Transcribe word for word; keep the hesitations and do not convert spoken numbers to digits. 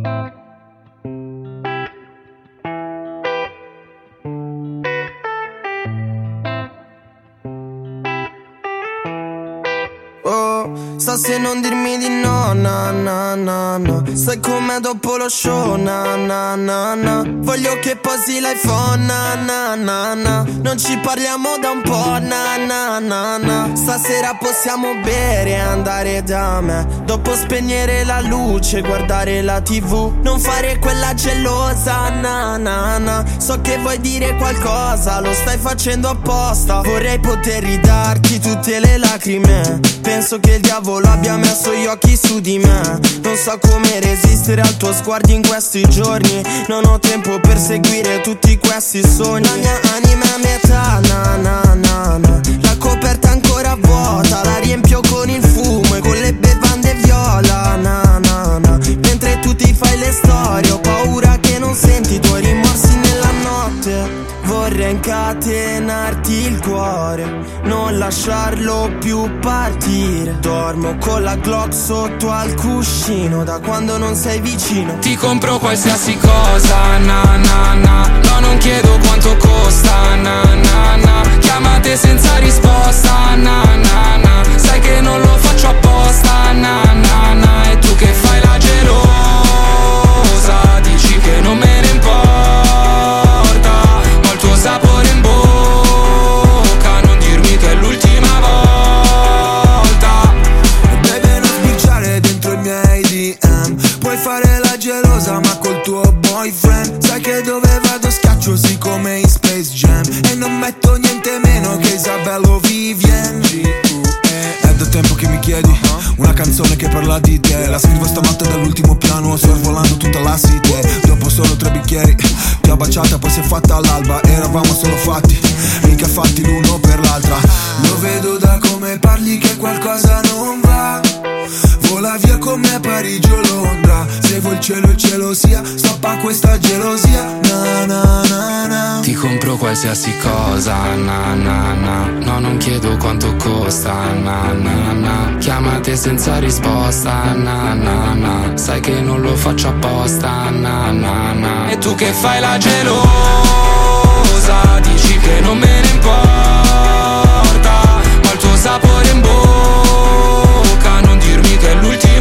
Sa se non dirmi di no, na na na na. Sai com'è dopo lo show, na na na na. Voglio che posi l'iPhone, na na na na. Non ci parliamo da un po', na na na na. Stasera possiamo bere e andare da me. Dopo spegnere la luce, guardare la tivù. Non fare quella gelosa, na na na. So che vuoi dire qualcosa, lo stai facendo apposta. Vorrei poter ridarti tutte le lacrime. Penso che il diavolo abbia messo gli occhi su di me. Non so come resistere al tuo sguardo in questi giorni. Non ho tempo per seguire tutti questi sogni. La mia anima è a metà, na na na na. La coperta ancora vuota, la riempio con il fumo e con le bevande viola, na na na. Mentre tu ti fai le storie, ho paura che non senti i tuoi rimorsi nella notte. Vorrei incatenarti il cuore, non lasciarlo più partire. Dormo con la Glock sotto al cuscino da quando non sei vicino. Ti compro qualsiasi cosa, na na na. No, non chiedo quanto costa, na na na. Chiamate senza risposta, na na na. Sai che non lo faccio apposta, na na na. E tu che fai la gelosa, dici che non me ne importa, ma il tuo sapore in bocca, non dirmi che è l'ultima volta. Baby, non spicciare dentro i miei D M. Puoi fare la gelosa ma col tuo boyfriend. Sai che dove vado schiaccio sì come in Space Jam. E non metto niente meno che Isabello Vivien. È da tempo che mi chiedi una canzone che parla di te. La scrivo stamattina dall'ultimo piano, sorvolando tutta la city. Dopo solo tre bicchieri ti ho baciata, poi si è fatta all'alba. Eravamo solo fatti, mica fatti l'uno per l'altra. Lo vedo da come parli che qualcosa non va. Vola via con me a Parigi o Londra. Se vuoi il cielo il cielo sia, stoppa questa gelosia, na na na na. Ti compro qualsiasi cosa, na na na. No, non chiedo quanto costa, na na na. Chiamate senza risposta, na na na. Sai che non lo faccio apposta, na na na. E tu che fai la gelosa, dici che non me ne importa, ma il tuo sapore in bocca, non dirmi che è l'ultimo